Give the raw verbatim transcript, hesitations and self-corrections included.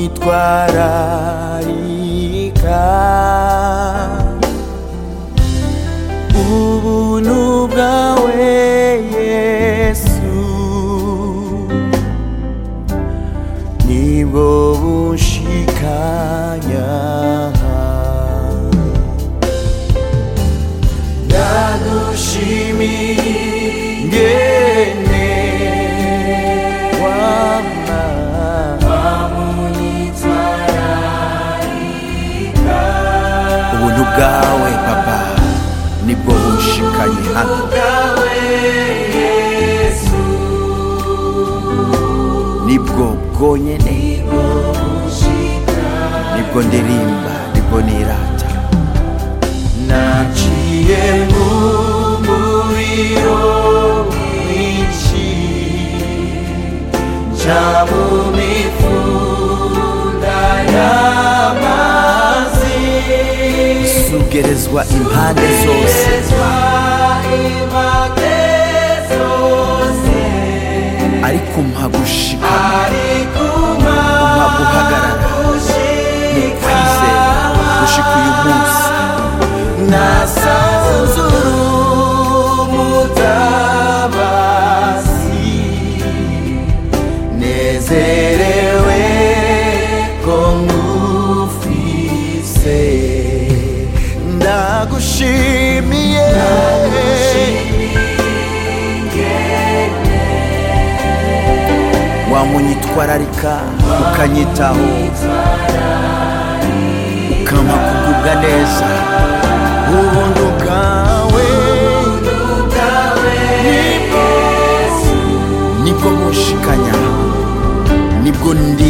unyitwararika. Ubuntu bwawe Yesu nibwo bunshikanya. Ndagushimiye ngene wama wamunyitwararika. Ubuntu bwawe Papa nibwo bunshikanye hano. Nibwo bwonyene, nibwo ndirimba, nibwo nirata. Naciye mu muriro mwinshi, nja mu mifunda y'amazi, sugerezwa impande zose, ariko umpa gushikama, umpa guhagarara mu kwizera gushika uyu munsi. Nasanze umutabazi, nezerewe ko ngufise. Ndagushimiye wamunyitwararika, ukanyitaho, ukampa kugubwa neza. Ubuntu bwawe nibwo bunshikanya, nibwo ndi